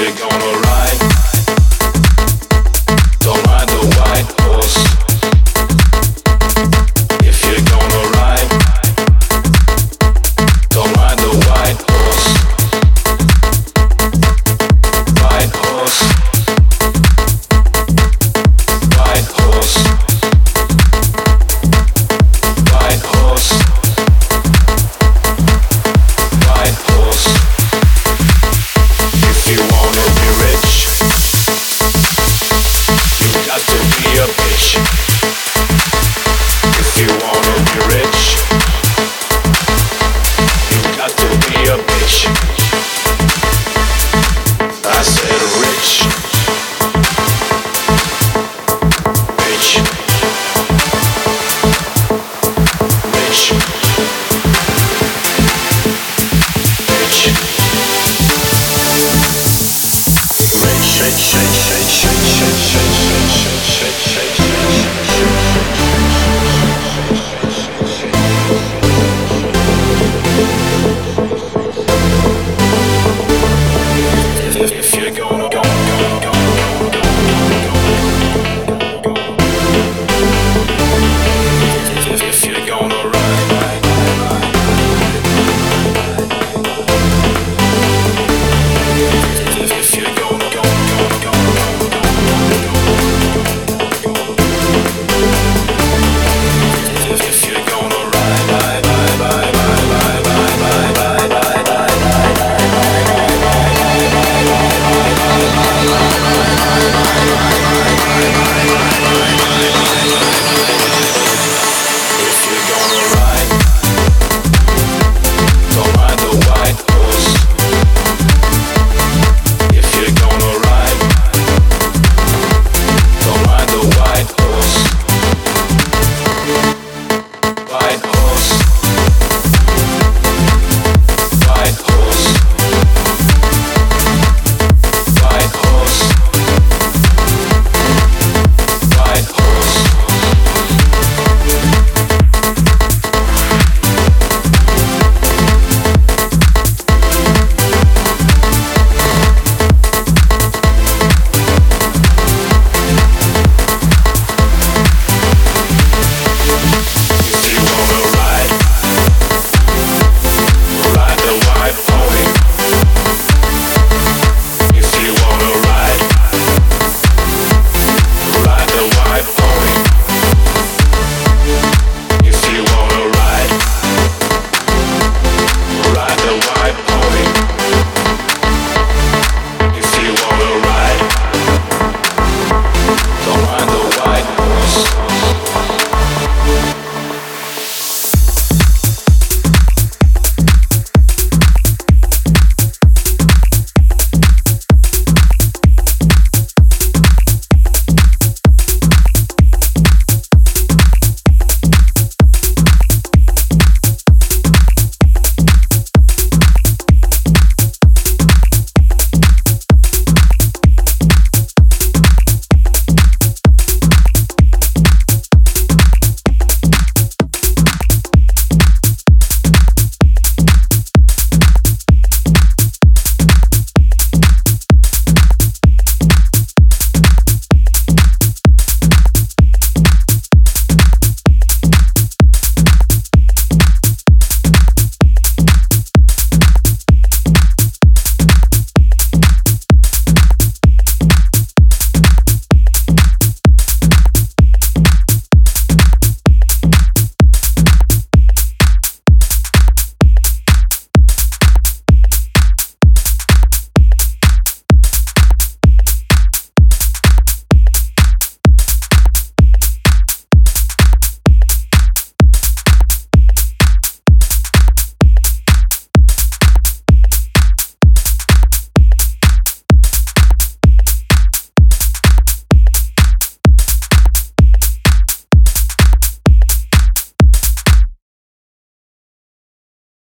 you're gonna ride, don't ride the white horse. If you're gonna ride, don't ride the white horse. White horse. White horse. White horse. White horse. If you wanna be rich, you got to be a bitch. If you wanna be rich, you got to be a bitch. I said rich. Bitch. Bitch. Bitch. Rich, shake, shake, shake, shake, shake, shake, shake, shake, shake, shake.